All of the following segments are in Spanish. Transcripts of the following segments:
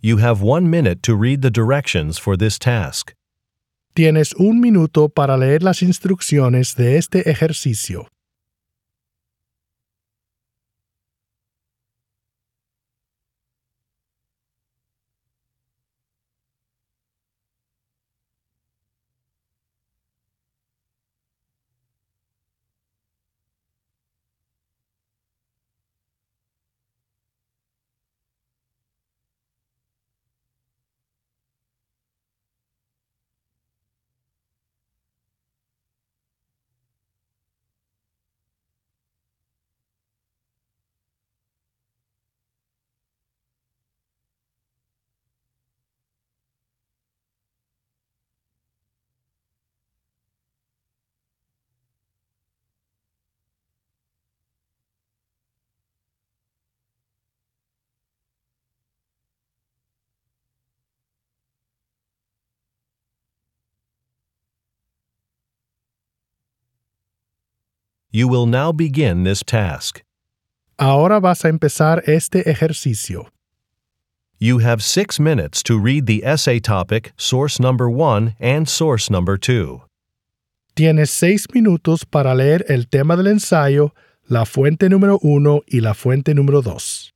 You have 1 minute to read the directions for this task. Tienes un minuto para leer las instrucciones de este ejercicio. You will now begin this task. Ahora vas a empezar este ejercicio. You have 6 minutes to read the essay topic, source number 1 and source number 2. Tienes 6 minutos para leer el tema del ensayo, la fuente número 1 y la fuente número 2.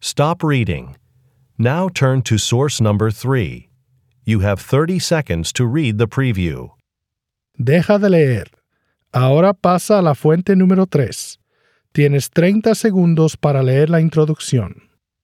Stop reading. Now turn to source number 3. You have 30 seconds to read the preview. Deja de leer. Ahora pasa a la fuente número 3. Tienes 30 segundos para leer la introducción.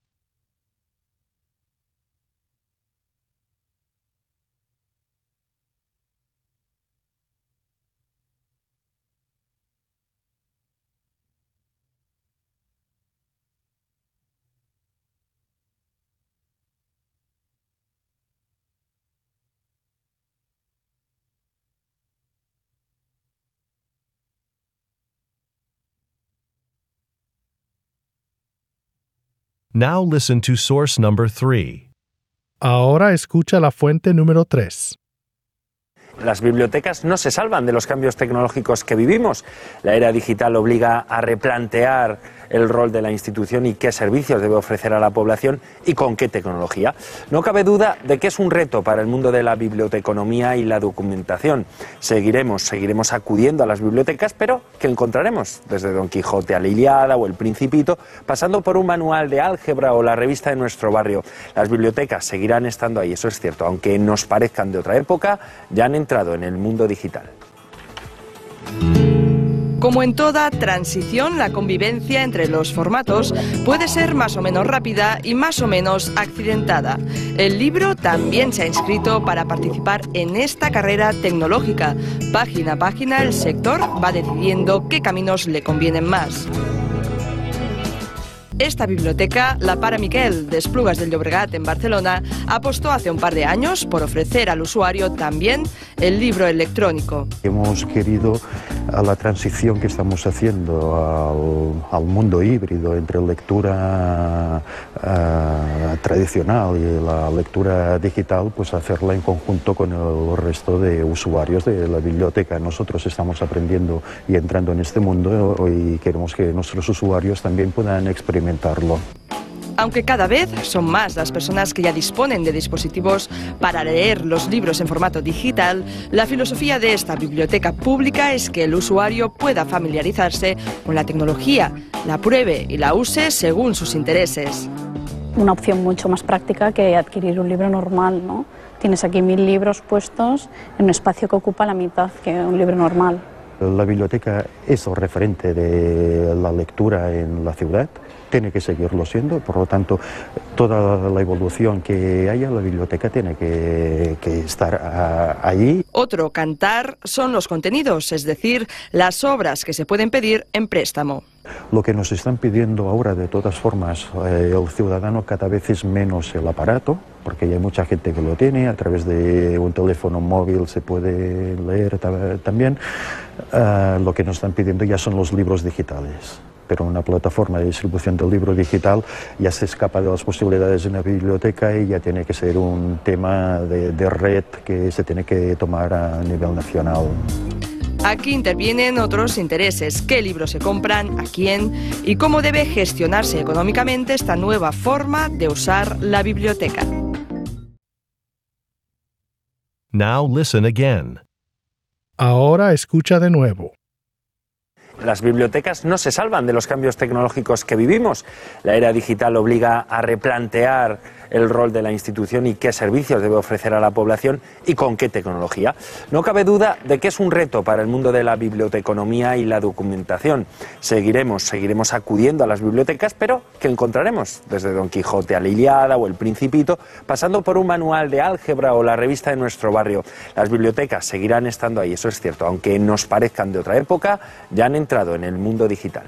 Now listen to source number 3. Ahora escucha la fuente número 3. Las bibliotecas no se salvan de los cambios tecnológicos que vivimos. La era digital obliga a replantear el rol de la institución y qué servicios debe ofrecer a la población y con qué tecnología. No cabe duda de que es un reto para el mundo de la biblioteconomía y la documentación. Seguiremos acudiendo a las bibliotecas, pero ¿qué encontraremos? Desde Don Quijote a la Ilíada o El Principito, pasando por un manual de álgebra o la revista de nuestro barrio. Las bibliotecas seguirán estando ahí, eso es cierto, aunque nos parezcan de otra época, ya han entrado en el mundo digital. Como en toda transición, la convivencia entre los formatos puede ser más o menos rápida y más o menos accidentada. El libro también se ha inscrito para participar en esta carrera tecnológica. Página a página, el sector va decidiendo qué caminos le convienen más. Esta biblioteca, la Pare Miquel de Esplugas del Llobregat en Barcelona, apostó hace un par de años por ofrecer al usuario también el libro electrónico. Hemos querido, a la transición que estamos haciendo al mundo híbrido entre lectura tradicional y la lectura digital, pues hacerla en conjunto con el resto de usuarios de la biblioteca. Nosotros estamos aprendiendo y entrando en este mundo y queremos que nuestros usuarios también puedan experimentarlo. Aunque cada vez son más las personas que ya disponen de dispositivos para leer los libros en formato digital, la filosofía de esta biblioteca pública es que el usuario pueda familiarizarse con la tecnología, la pruebe y la use según sus intereses. Una opción mucho más práctica que adquirir un libro normal, ¿no? Tienes aquí 1000 libros puestos en un espacio que ocupa la mitad que un libro normal. La biblioteca es el referente de la lectura en la ciudad. Tiene que seguirlo siendo, por lo tanto, toda la evolución que haya, la biblioteca tiene que estar allí. Otro cantar son los contenidos, es decir, las obras que se pueden pedir en préstamo. Lo que nos están pidiendo ahora, de todas formas, el ciudadano cada vez es menos el aparato, porque hay mucha gente que lo tiene, a través de un teléfono móvil se puede leer también. Lo que nos están pidiendo ya son los libros digitales. Pero una plataforma de distribución del libro digital ya se escapa de las posibilidades de una biblioteca y ya tiene que ser un tema de red que se tiene que tomar a nivel nacional. Aquí intervienen otros intereses, qué libros se compran, a quién y cómo debe gestionarse económicamente esta nueva forma de usar la biblioteca. Now listen again. Ahora escucha de nuevo. Las bibliotecas no se salvan de los cambios tecnológicos que vivimos. La era digital obliga a replantear el rol de la institución y qué servicios debe ofrecer a la población y con qué tecnología. No cabe duda de que es un reto para el mundo de la biblioteconomía y la documentación. Seguiremos acudiendo a las bibliotecas, pero ¿qué encontraremos? Desde Don Quijote a la Ilíada o El Principito, pasando por un manual de álgebra o la revista de nuestro barrio. Las bibliotecas seguirán estando ahí, eso es cierto, aunque nos parezcan de otra época, ya han entrado en el mundo digital.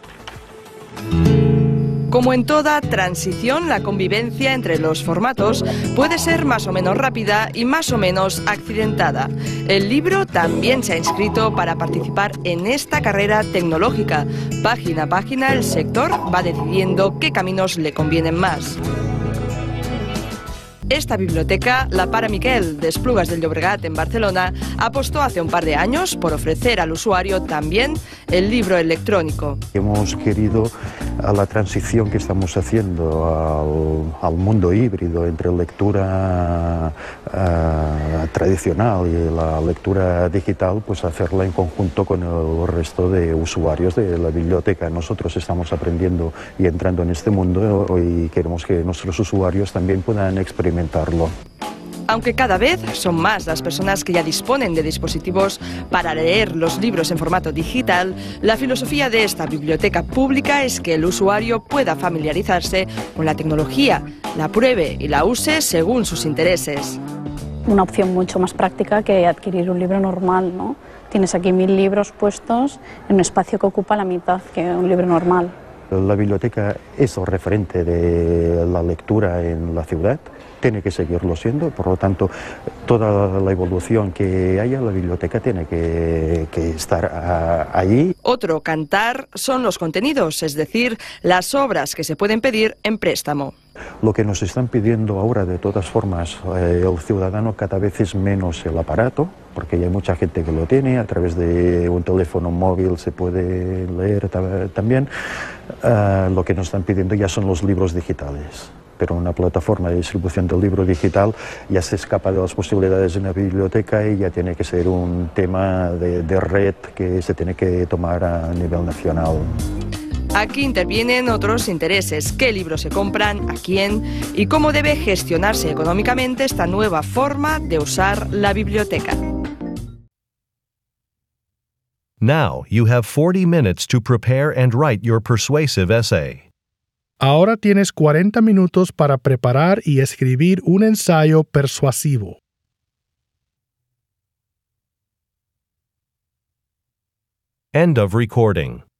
Como en toda transición, la convivencia entre los formatos puede ser más o menos rápida y más o menos accidentada. El libro también se ha inscrito para participar en esta carrera tecnológica. Página a página, el sector va decidiendo qué caminos le convienen más. Esta biblioteca, la Pare Miquel de Esplugas del Llobregat en Barcelona, apostó hace un par de años por ofrecer al usuario también el libro electrónico. Hemos querido, a la transición que estamos haciendo al mundo híbrido entre lectura tradicional y la lectura digital, pues hacerla en conjunto con el resto de usuarios de la biblioteca. Nosotros estamos aprendiendo y entrando en este mundo y queremos que nuestros usuarios también puedan experimentarlo. Aunque cada vez son más las personas que ya disponen de dispositivos para leer los libros en formato digital, la filosofía de esta biblioteca pública es que el usuario pueda familiarizarse con la tecnología, la pruebe y la use según sus intereses. Una opción mucho más práctica que adquirir un libro normal, ¿no? Tienes aquí 1000 libros puestos en un espacio que ocupa la mitad que un libro normal. La biblioteca es el referente de la lectura en la ciudad, tiene que seguirlo siendo, por lo tanto, toda la evolución que haya, la biblioteca tiene que estar allí. Otro cantar son los contenidos, es decir, las obras que se pueden pedir en préstamo. Lo que nos están pidiendo ahora, de todas formas, el ciudadano cada vez es menos el aparato, porque ya hay mucha gente que lo tiene, a través de un teléfono móvil se puede leer también. Lo que nos están pidiendo ya son los libros digitales. Pero una plataforma de distribución del libro digital ya se escapa de las posibilidades de una biblioteca y ya tiene que ser un tema de red que se tiene que tomar a nivel nacional. Aquí intervienen otros intereses, qué libros se compran, a quién y cómo debe gestionarse económicamente esta nueva forma de usar la biblioteca. Now you have 40 minutes to prepare and write your persuasive essay. Ahora tienes 40 minutos para preparar y escribir un ensayo persuasivo. End of recording.